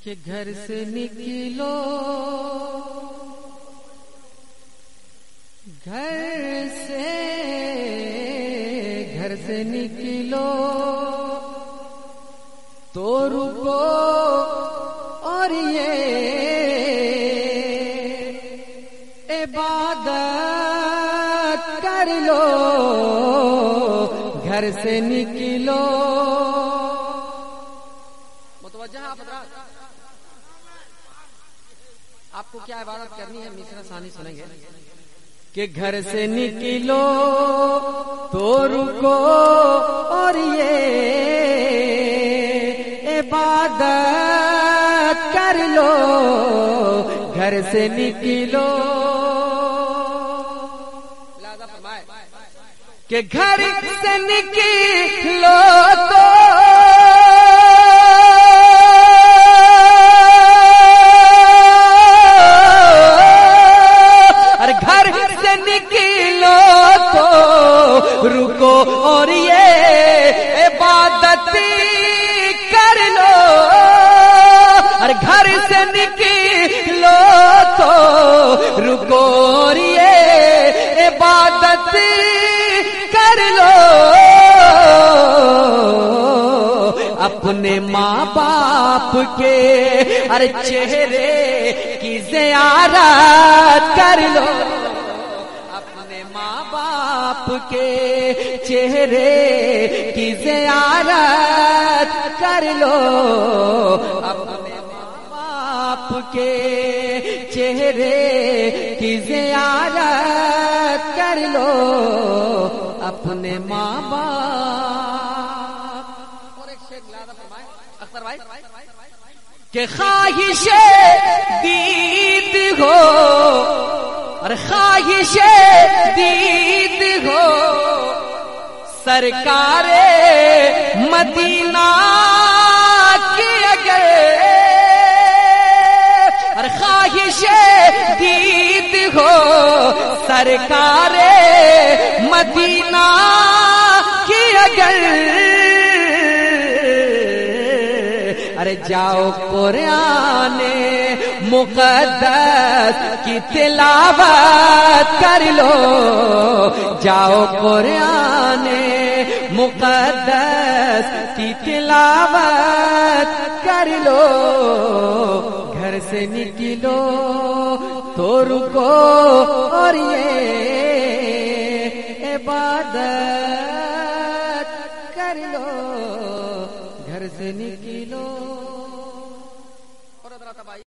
کہ گھر سے نکلو، گھر سے نکلو تو رکو اور یہ عبادت کر لو، گھر سے نکلو۔ متوجہ آپ حضرات، آپ کو کیا عبادت کرنی ہے؟ مصرع ثانی سنیں گے کہ گھر سے نکلو تو رکو اور یہ عبادت کر لو، گھر سے نکلو۔ لہذا فرمائے کہ گھر سے نکلو تو رکو اور یہ عبادت کر لو، اور گھر سے نکلو تو رکو اور یہ عبادت کر لو، اپنے ماں باپ کے ہر چہرے کی زیارت کر لو، باپ کے چہرے کی زیارت کر لو، اپنے ماں باپ کے چہرے کی زیارت کر لو، اپنے ماں باپ۔ اور ایک شیخ لازم فرمائے اختر بھائی کہ خواہش دید ہو اور خواہش دید ہو سرکار مدینہ کی اگر، اور خواہش دید ہو سرکار مدینہ کی اگر، ارے جاؤ قرآن مقدس کی تلاوت کر لو، جاؤ قرآن مقدس کی تلاوت کر لو، گھر سے نکلو تو رکو اور یہ عبادت کر لو، گھر سے نکلو۔